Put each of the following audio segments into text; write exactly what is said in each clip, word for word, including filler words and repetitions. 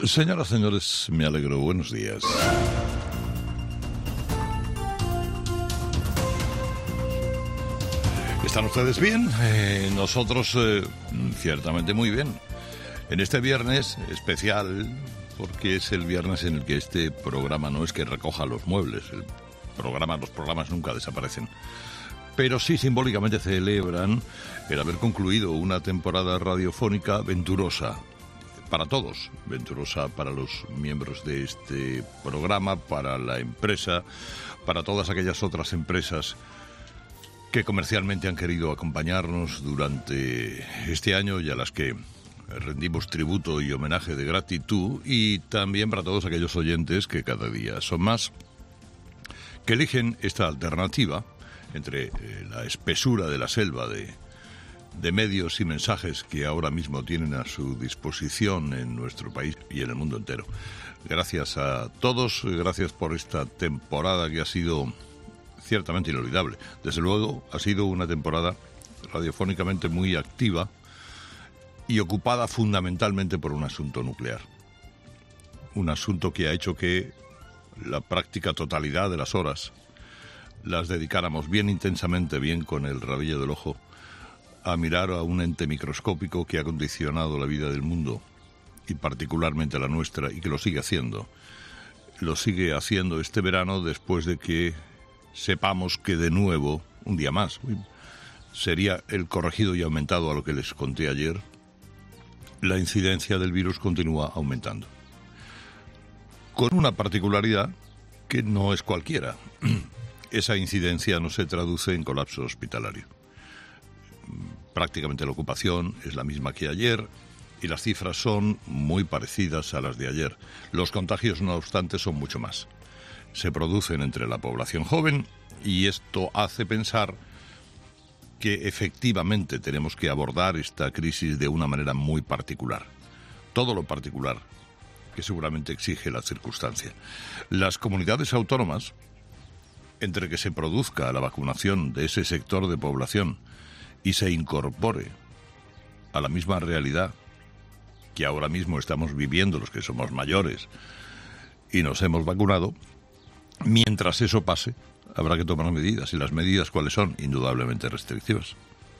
Señoras, señores, me alegro. Buenos días. ¿Están ustedes bien? Eh, nosotros, eh, ciertamente muy bien. En este viernes especial, porque es el viernes en el que este programa no es que recoja los muebles. El programa, los programas nunca desaparecen. Pero sí simbólicamente celebran el haber concluido una temporada radiofónica venturosa. Para todos, venturosa para los miembros de este programa, para la empresa, para todas aquellas otras empresas que comercialmente han querido acompañarnos durante este año y a las que rendimos tributo y homenaje de gratitud, y también para todos aquellos oyentes que cada día son más, que eligen esta alternativa entre eh, la espesura de la selva de de medios y mensajes que ahora mismo tienen a su disposición en nuestro país y en el mundo entero. Gracias a todos, gracias por esta temporada que ha sido ciertamente inolvidable. Desde luego, ha sido una temporada radiofónicamente muy activa y ocupada fundamentalmente por un asunto nuclear. Un asunto que ha hecho que la práctica totalidad de las horas las dedicáramos bien intensamente, bien con el rabillo del ojo, a mirar a un ente microscópico que ha condicionado la vida del mundo, y particularmente la nuestra, y que lo sigue haciendo. Lo sigue haciendo este verano después de que sepamos que de nuevo, un día más, sería el corregido y aumentado a lo que les conté ayer, la incidencia del virus continúa aumentando. Con una particularidad que no es cualquiera. Esa incidencia no se traduce en colapso hospitalario. Prácticamente la ocupación es la misma que ayer y las cifras son muy parecidas a las de ayer. Los contagios, no obstante, son mucho más. Se producen entre la población joven y esto hace pensar que efectivamente tenemos que abordar esta crisis de una manera muy particular. Todo lo particular que seguramente exige la circunstancia. Las comunidades autónomas, entre que se produzca la vacunación de ese sector de población y se incorpore a la misma realidad que ahora mismo estamos viviendo los que somos mayores y nos hemos vacunado, mientras eso pase, habrá que tomar medidas. ¿Y las medidas cuáles son? Indudablemente restrictivas.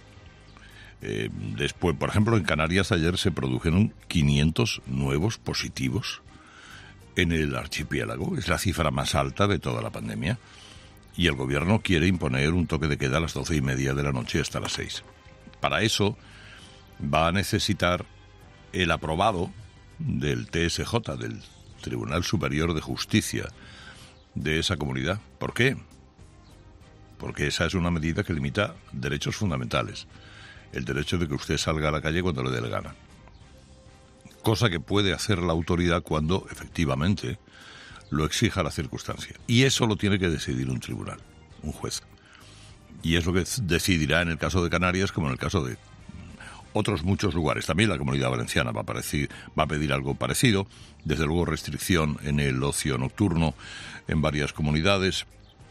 Eh, después, por ejemplo, en Canarias ayer se produjeron quinientos nuevos positivos en el archipiélago. Es la cifra más alta de toda la pandemia. Y el gobierno quiere imponer un toque de queda a las doce y media de la noche hasta las seis. Para eso va a necesitar el aprobado del T S J, del Tribunal Superior de Justicia de esa comunidad. ¿Por qué? Porque esa es una medida que limita derechos fundamentales. El derecho de que usted salga a la calle cuando le dé la gana. Cosa que puede hacer la autoridad cuando efectivamente lo exija la circunstancia. Y eso lo tiene que decidir un tribunal, un juez. Y es lo que decidirá en el caso de Canarias como en el caso de otros muchos lugares. También la Comunidad Valenciana va a, parecer, va a pedir algo parecido. Desde luego restricción en el ocio nocturno en varias comunidades.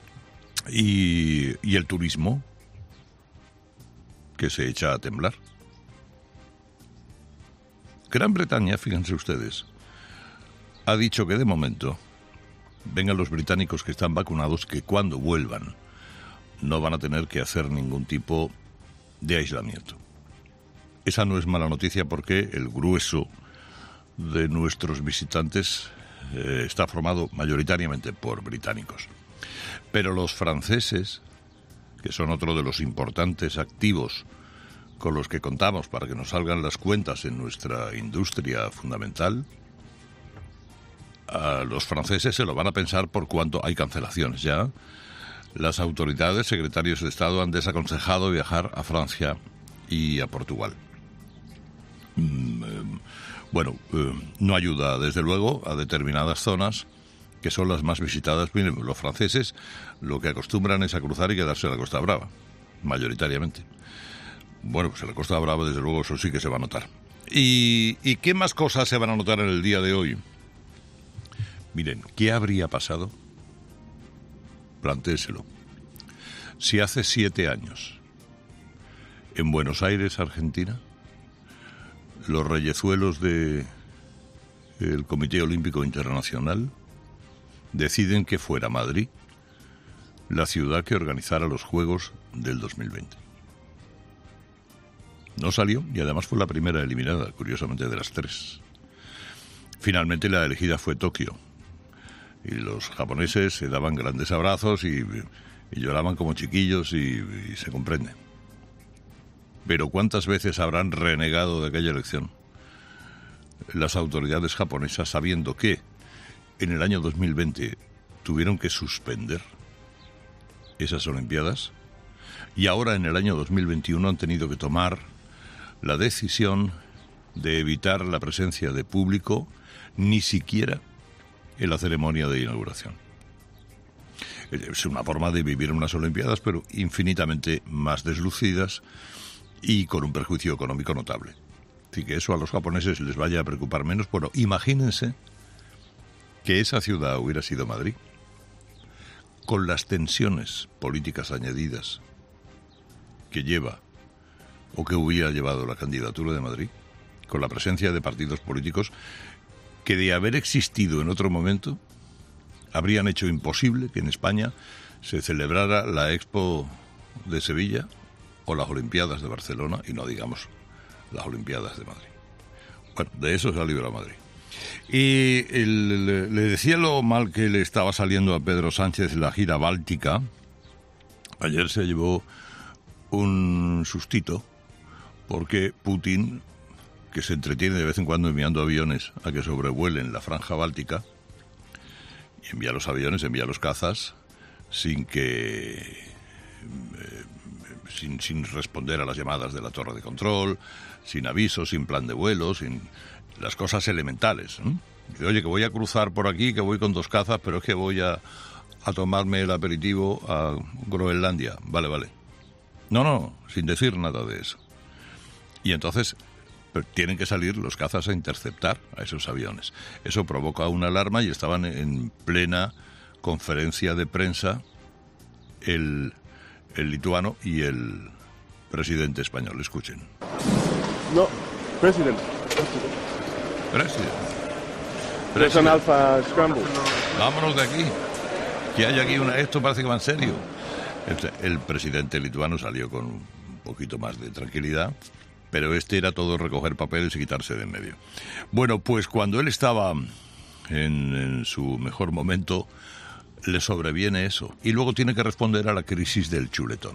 Y, y el turismo, que se echa a temblar. Gran Bretaña, fíjense ustedes, ha dicho que de momento vengan los británicos que están vacunados, que cuando vuelvan no van a tener que hacer ningún tipo de aislamiento. Esa no es mala noticia porque el grueso de nuestros visitantes eh, está formado mayoritariamente por británicos. Pero los franceses, que son otro de los importantes activos con los que contamos para que nos salgan las cuentas en nuestra industria fundamental, a los franceses se lo van a pensar por cuanto hay cancelaciones ya. Las autoridades, secretarios de Estado, han desaconsejado viajar a Francia y a Portugal. Bueno, no ayuda desde luego a determinadas zonas que son las más visitadas. Miren, los franceses lo que acostumbran es a cruzar y quedarse en la Costa Brava, mayoritariamente. Bueno, pues en la Costa Brava desde luego eso sí que se va a notar. ¿Y, y qué más cosas se van a notar en el día de hoy? Miren, ¿qué habría pasado? Plantéeselo. Si hace siete años, en Buenos Aires, Argentina, los reyezuelos de el Comité Olímpico Internacional, deciden que fuera Madrid la ciudad que organizara los Juegos del dos mil veinte. No salió y además fue la primera eliminada, curiosamente, de las tres. Finalmente la elegida fue Tokio y los japoneses se daban grandes abrazos y, y lloraban como chiquillos y, y se comprende. Pero ¿cuántas veces habrán renegado de aquella elección las autoridades japonesas sabiendo que en el año dos mil veinte tuvieron que suspender esas Olimpiadas y ahora en el año dos mil veintiuno han tenido que tomar la decisión de evitar la presencia de público ni siquiera en la ceremonia de inauguración? Es una forma de vivir unas Olimpiadas, pero infinitamente más deslucidas y con un perjuicio económico notable. Así que eso a los japoneses les vaya a preocupar menos. Bueno, imagínense que esa ciudad hubiera sido Madrid, con las tensiones políticas añadidas que lleva o que hubiera llevado la candidatura de Madrid, con la presencia de partidos políticos que, de haber existido en otro momento, habrían hecho imposible que en España se celebrara la Expo de Sevilla o las Olimpiadas de Barcelona, y no digamos las Olimpiadas de Madrid. Bueno, de eso se ha librado Madrid. Y el, le, le decía lo mal que le estaba saliendo a Pedro Sánchez la gira báltica. Ayer se llevó un sustito porque Putin, que se entretiene de vez en cuando enviando aviones a que sobrevuelen la franja báltica, y envía los aviones, envía los cazas, sin que eh, sin, sin responder a las llamadas de la torre de control, sin aviso, sin plan de vuelo, sin las cosas elementales, ¿eh? Dice, oye, que voy a cruzar por aquí, que voy con dos cazas, pero es que voy a, a tomarme el aperitivo a Groenlandia. Vale, vale. No, no, sin decir nada de eso. Y entonces tienen que salir los cazas a interceptar a esos aviones. Eso provoca una alarma y estaban en plena conferencia de prensa el, el lituano y el presidente español. Escuchen. No, president. President. Es un Alpha Scramble. Vámonos de aquí. Que hay aquí una... Esto parece que va en serio. El, el presidente lituano salió con un poquito más de tranquilidad, pero este era todo recoger papeles y quitarse de en medio. Bueno, pues cuando él estaba en, en su mejor momento, le sobreviene eso. Y luego tiene que responder a la crisis del chuletón,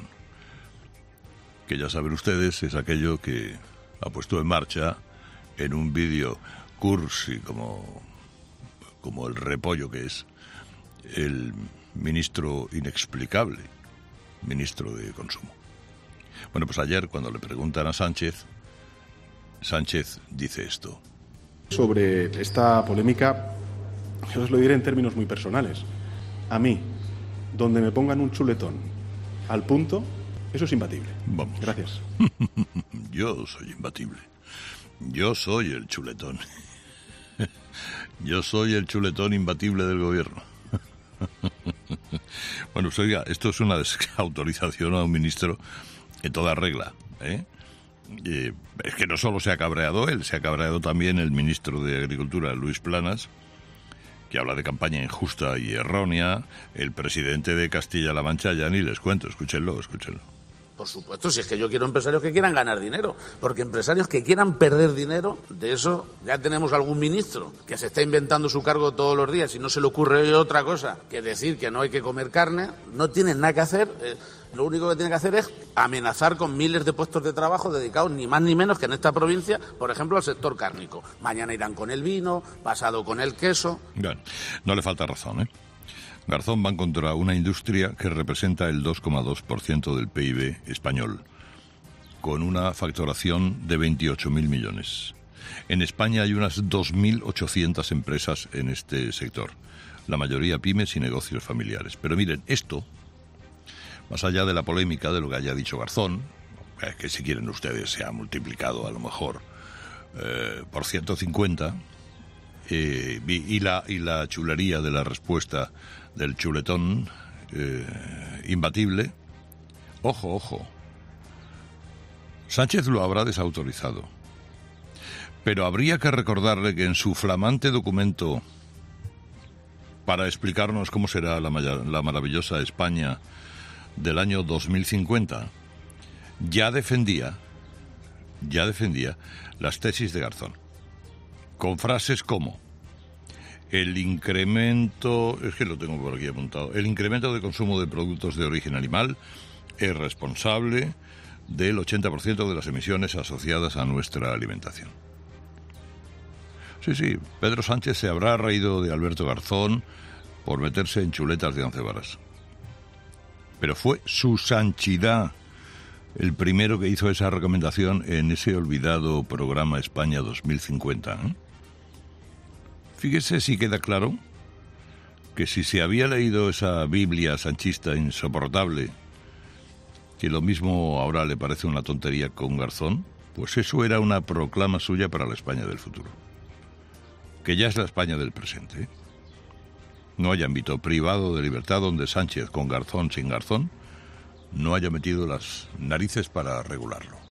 que ya saben ustedes, es aquello que ha puesto en marcha en un vídeo cursi como, como el repollo que es el ministro inexplicable, ministro de Consumo. Bueno, pues ayer cuando le preguntan a Sánchez, Sánchez dice esto. Sobre esta polémica, yo os lo diré en términos muy personales. A mí, donde me pongan un chuletón al punto, eso es imbatible. Vamos. Gracias. Yo soy imbatible. Yo soy el chuletón. Yo soy el chuletón imbatible del gobierno. Bueno, pues oiga, esto es una desautorización a un ministro en toda regla, ¿eh? Eh, es que no solo se ha cabreado él, se ha cabreado también el ministro de Agricultura, Luis Planas, que habla de campaña injusta y errónea. El presidente de Castilla-La Mancha, ya ni les cuento, escúchenlo, escúchenlo. Por supuesto, si es que yo quiero empresarios que quieran ganar dinero, porque empresarios que quieran perder dinero, de eso ya tenemos algún ministro que se está inventando su cargo todos los días y no se le ocurre otra cosa que decir que no hay que comer carne, no tienen nada que hacer, eh, lo único que tiene que hacer es amenazar con miles de puestos de trabajo dedicados ni más ni menos que en esta provincia, por ejemplo, al sector cárnico. Mañana irán con el vino, pasado con el queso. Bueno, no le falta razón, ¿eh? Garzón va contra una industria que representa el dos coma dos por ciento del P I B español, con una facturación de veintiocho mil millones. En España hay unas dos mil ochocientas empresas en este sector, la mayoría pymes y negocios familiares. Pero miren, esto, más allá de la polémica de lo que haya dicho Garzón, que si quieren ustedes se ha multiplicado a lo mejor eh, por ciento cincuenta, eh, y, la, y la chulería de la respuesta del chuletón eh, imbatible. Ojo, ojo. Sánchez lo habrá desautorizado, Pero habría que recordarle que en su flamante documento para explicarnos cómo será la, la maravillosa España del año dos mil cincuenta, ya defendía, ya defendía las tesis de Garzón, con frases como: el incremento, es que lo tengo por aquí apuntado, el incremento de consumo de productos de origen animal es responsable del ochenta por ciento de las emisiones asociadas a nuestra alimentación. Sí, sí, Pedro Sánchez se habrá reído de Alberto Garzón por meterse en chuletas de once varas. Pero fue su Sanchidad el primero que hizo esa recomendación en ese olvidado programa España dos mil cincuenta. ¿eh? Fíjese si queda claro que si se había leído esa Biblia sanchista insoportable, que lo mismo ahora le parece una tontería con Garzón, pues eso era una proclama suya para la España del futuro, que ya es la España del presente. ¿eh? No hay ámbito privado de libertad donde Sánchez, con Garzón, sin Garzón, no haya metido las narices para regularlo.